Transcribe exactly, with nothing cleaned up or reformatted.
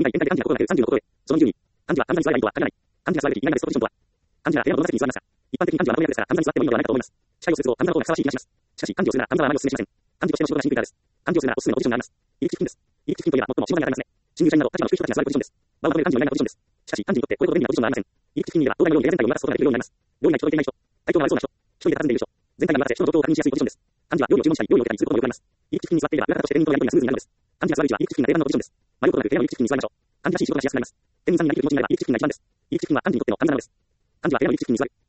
外全体で漢字がここがなくさんじゅうのところへ。そのにじゅうに。漢字は漢字に座ればいいとは限らない。漢字が座れる気になるベストポジションとは。漢字は部屋のどの席に座るのか。一般的に漢字はまとめ役ですから、漢字に座ってもいいのではないかと思います。司会をすると、漢字の方がふさわしい気がします。しかし、漢字をするなら、漢字はあまりお勧めしません。漢字としての仕事がしにくいからです。漢字をするならおすすめのポジションがあります。入り口付近です。入り口付近といえば最も仕事に当たりますね。新入社員など立場の低い人たちが座るポジションです。場をまとめる漢字の意外なポジションです。しかし、漢字にとってこれほど便利なポジションはありません。入り口付近にいれば、動画のように全体を見渡すことができるようになります。料理が聞こえていない人、体調が悪そうな人、一人で立んでいる人、全体が見渡せ人の状況を確認しやすいポジションです。漢字は料理を注文したり、料理を受けたりすることもよくあります。入り口付近に座っていれば、裏方として店員とのやり取りがスムーズになるのです。漢字が座る位置は入り口付近が定番のポジションです。迷うことなく部屋の入り口付近に座りましょう。漢字らしい仕事がしやすくなります。店員さんになりきる気持ちになれば入り口付近になる一番です。入り口付近は漢字にとっての神棚なのです。漢字は部屋の入り口付近に座る。